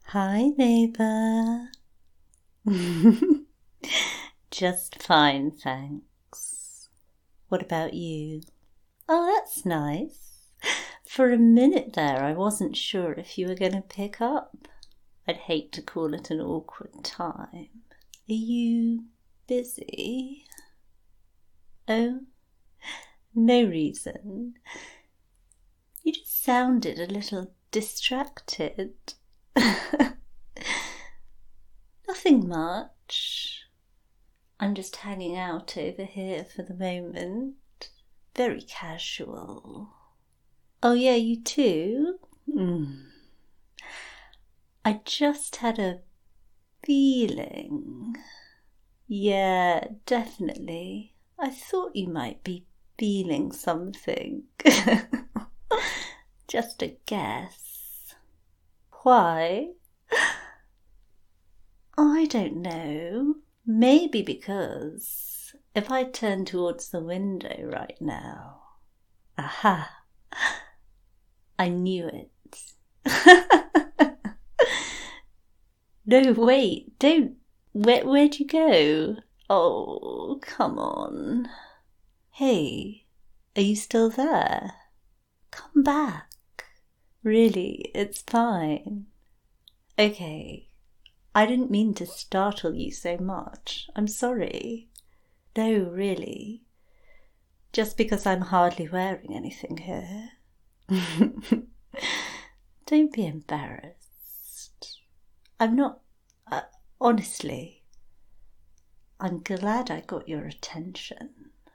Hi, neighbour. Just fine, thanks. What about you? Oh, that's nice. For a minute there, I wasn't sure if you were going to pick up. I'd hate to call it an awkward time. Are you busy? Oh, no reason. You just sounded a little distracted. Nothing much. I'm just hanging out over here for the moment. Very casual. Oh yeah, you too? I just had a feeling. Yeah, definitely. I thought you might be feeling something. Just a guess. Why? I don't know. Maybe because if I turn towards the window right now... Aha! I knew it. No, wait, don't. Where'd you go? Oh, come on. Hey, are you still there? Come back. Really, it's fine. Okay, I didn't mean to startle you so much. I'm sorry. No, really. Just because I'm hardly wearing anything here. Don't be embarrassed. I'm not... honestly, I'm glad I got your attention.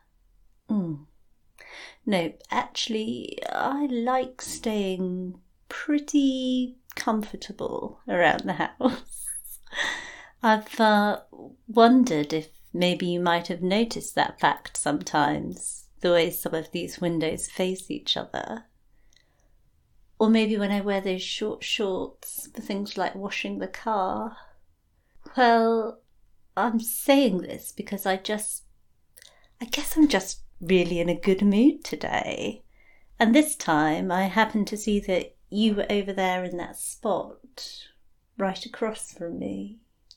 No, actually, I like staying pretty comfortable around the house. I've wondered if maybe you might have noticed that fact sometimes, the way some of these windows face each other. Or maybe when I wear those short shorts for things like washing the car. Well, I'm saying this because I guess I'm just really in a good mood today. And this time I happened to see that you were over there in that spot, right across from me.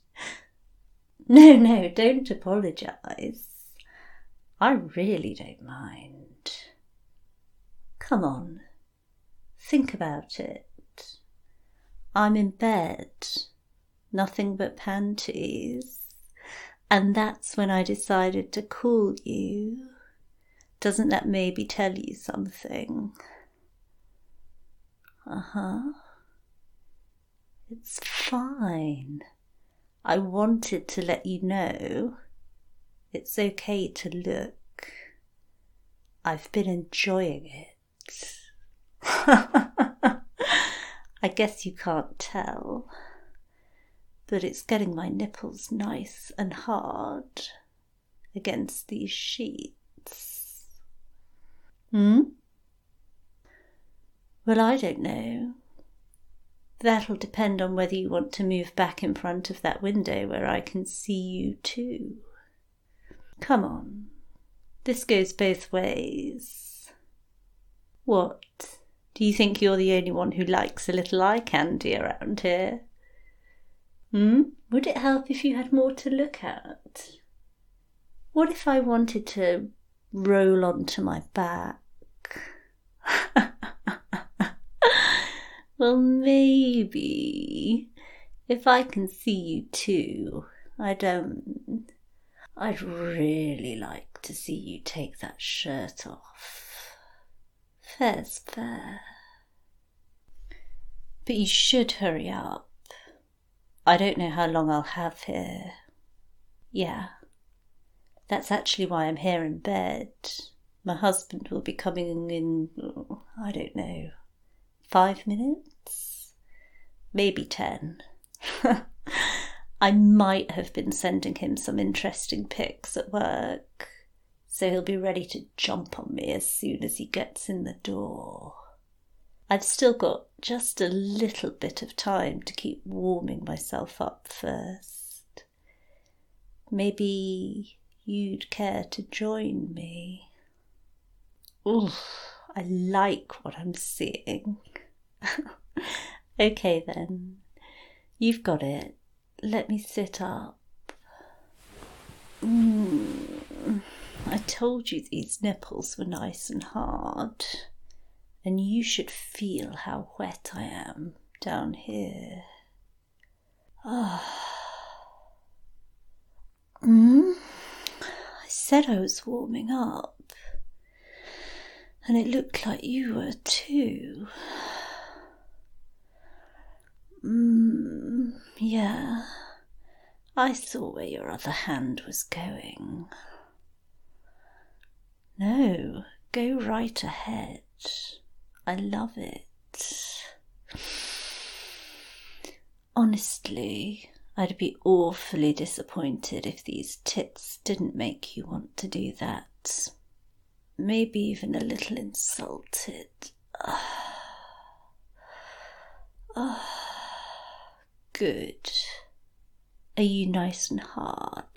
No, don't apologise. I really don't mind. Come on, think about it. I'm in bed, nothing but panties, and that's when I decided to call you. Doesn't that maybe tell you something? It's fine. I wanted to let you know it's okay to look. I've been enjoying it. I guess you can't tell, but it's getting my nipples nice and hard against these sheets. Well, I don't know. That'll depend on whether you want to move back in front of that window where I can see you too. Come on, this goes both ways. What? Do you think you're the only one who likes a little eye candy around here? Would it help if you had more to look at? What if I wanted to roll onto my back? Well, maybe. If I can see you too, I'd really like to see you take that shirt off. Fair's fair. But you should hurry up. I don't know how long I'll have here. Yeah. That's actually why I'm here in bed. My husband will be coming in, I don't know, 5 minutes? Maybe 10. I might have been sending him some interesting pics at work, so he'll be ready to jump on me as soon as he gets in the door. I've still got just a little bit of time to keep warming myself up first. Maybe you'd care to join me. I like what I'm seeing. Okay then. You've got it. Let me sit up. I told you these nipples were nice and hard, and you should feel how wet I am down here. I said I was warming up, and it looked like you were too. Yeah, I saw where your other hand was going. No, go right ahead. I love it. Honestly, I'd be awfully disappointed if these tits didn't make you want to do that. Maybe even a little insulted. Good. Are you nice and hard?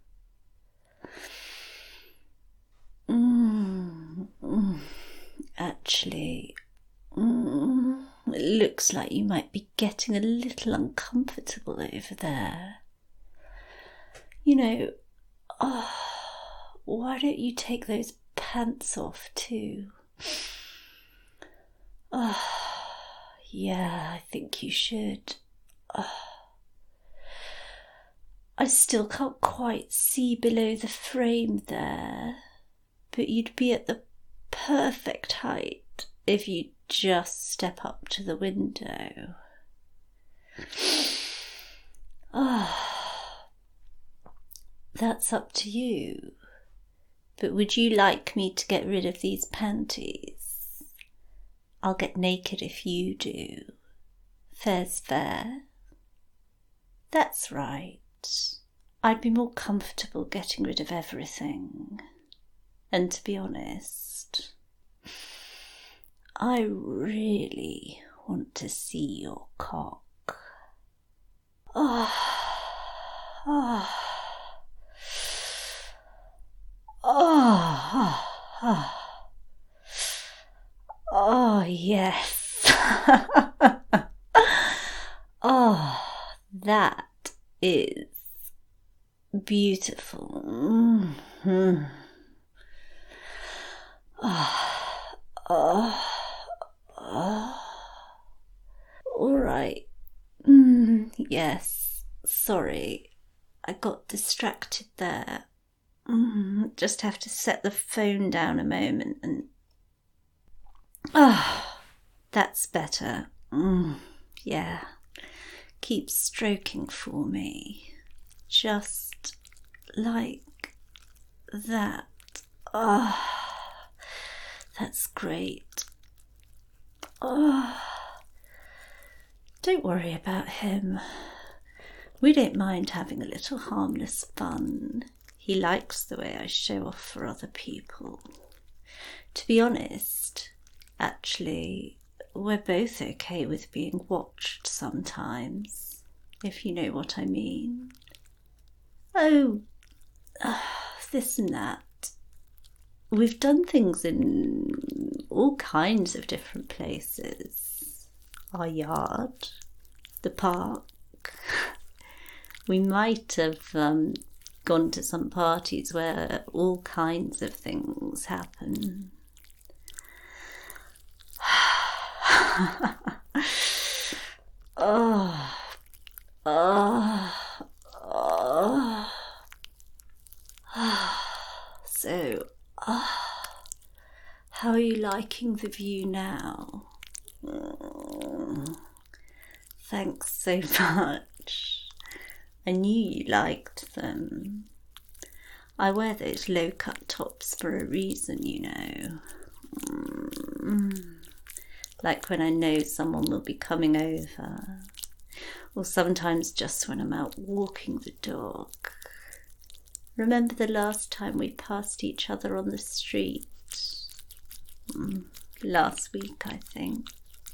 Actually, it looks like you might be getting a little uncomfortable over there. You know, why don't you take those pants off too? Yeah, I think you should. I still can't quite see below the frame there, but you'd be at the perfect height if you just step up to the window. That's up to you. But would you like me to get rid of these panties? I'll get naked if you do. Fair's fair. That's right. I'd be more comfortable getting rid of everything. And to be honest, I really want to see your cock. Oh, yes. That is beautiful. All right. Yes, sorry. I got distracted there. Just have to set the phone down a moment and... that's better. Yeah. Keep stroking for me. Just like that. That's great. Don't worry about him. We don't mind having a little harmless fun. He likes the way I show off for other people. To be honest, actually, we're both okay with being watched sometimes, if you know what I mean. This and that. We've done things in all kinds of different places. Our yard, the park. We might have gone to some parties where all kinds of things happen. So, how are you liking the view now? Thanks so much. I knew you liked them. I wear those low-cut tops for a reason, you know. Like when I know someone will be coming over. Or sometimes just when I'm out walking the dog. Remember the last time we passed each other on the street? Last week, I think.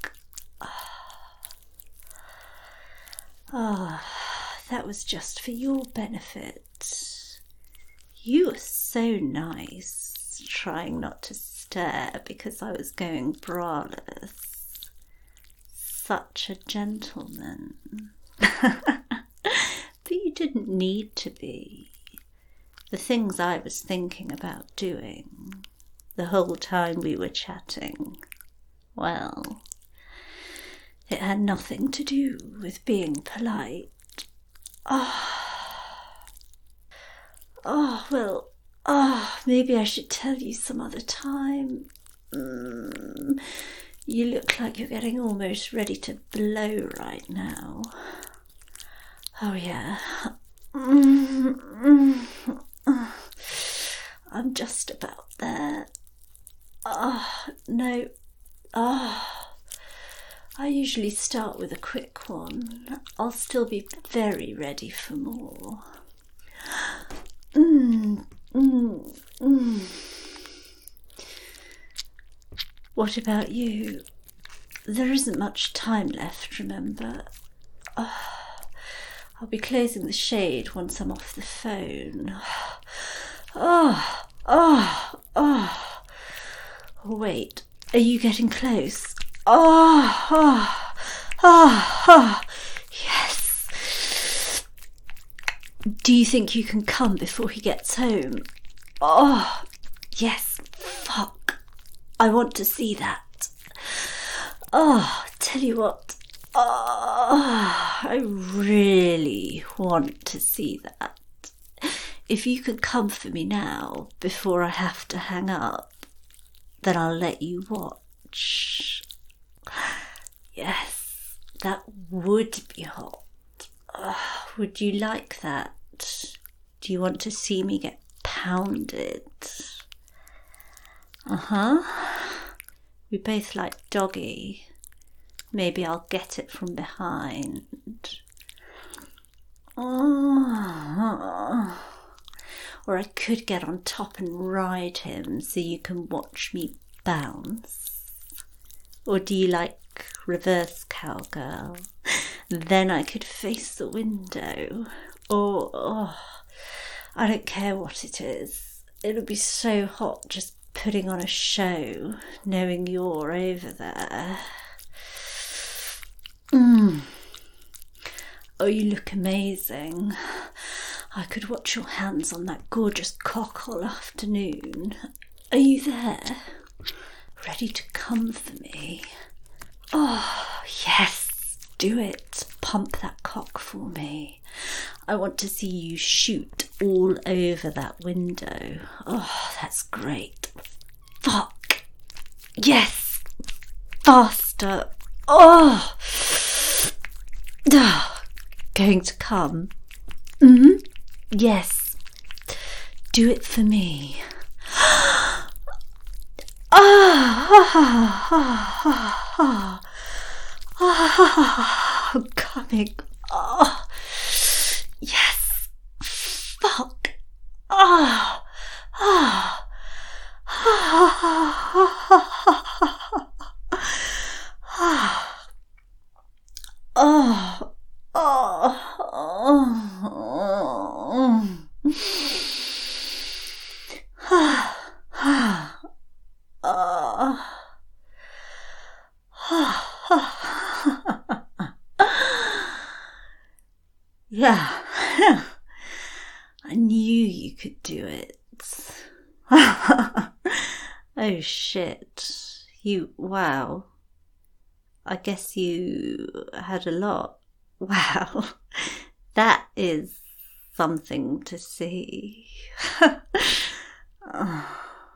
That was just for your benefit. You were so nice, trying not to stare because I was going braless. Such a gentleman. But you didn't need to be. The things I was thinking about doing the whole time we were chatting, well, it had nothing to do with being polite. Maybe I should tell you some other time. You look like you're getting almost ready to blow right now. Oh, yeah. I'm just about there. No. I usually start with a quick one. I'll still be very ready for more. What about you? There isn't much time left, remember? I'll be closing the shade once I'm off the phone. Wait, are you getting close? Yes. Do you think you can come before he gets home? Yes. Fuck. I want to see that. Tell you what. I really want to see that. If you could come for me now, before I have to hang up, then I'll let you watch. Yes, that would be hot. Would you like that? Do you want to see me get pounded? We both like doggy. Maybe I'll get it from behind. Or I could get on top and ride him so you can watch me bounce. Or do you like reverse cowgirl? Then I could face the window. Or, I don't care what it is. It'll be so hot just putting on a show, knowing you're over there. Oh, you look amazing. I could watch your hands on that gorgeous cock all afternoon. Are you there? Ready to come for me? Oh, yes, do it. Pump that cock for me. I want to see you shoot all over that window. Oh, that's great. Fuck. Yes. Faster. Going to come? Yes. Do it for me. I'm coming. Yes. Fuck. Yeah, I knew you could do it. Oh shit, wow. I guess you had a lot. Wow, that is something to see. Oh,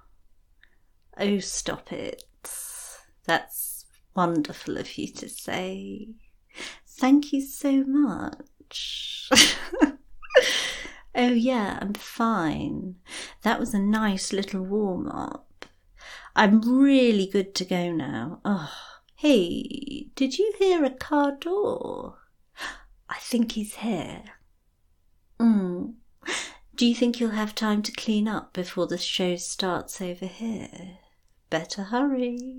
stop it. That's wonderful of you to say. Thank you so much. Oh yeah, I'm fine. That was a nice little warm-up. I'm really good to go now. Oh, hey, did you hear a car door? I think he's here. Do you think you'll have time to clean up before the show starts over here? Better hurry.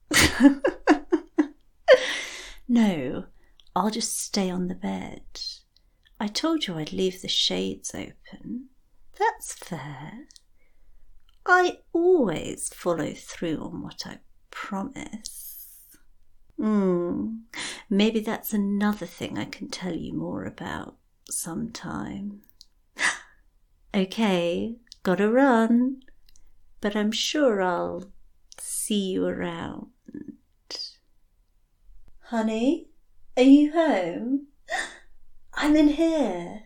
No, I'll just stay on the bed. I told you I'd leave the shades open. That's fair. I always follow through on what I promise. Maybe that's another thing I can tell you more about sometime. Okay, gotta run, but I'm sure I'll see you around. Honey, are you home? I'm in here.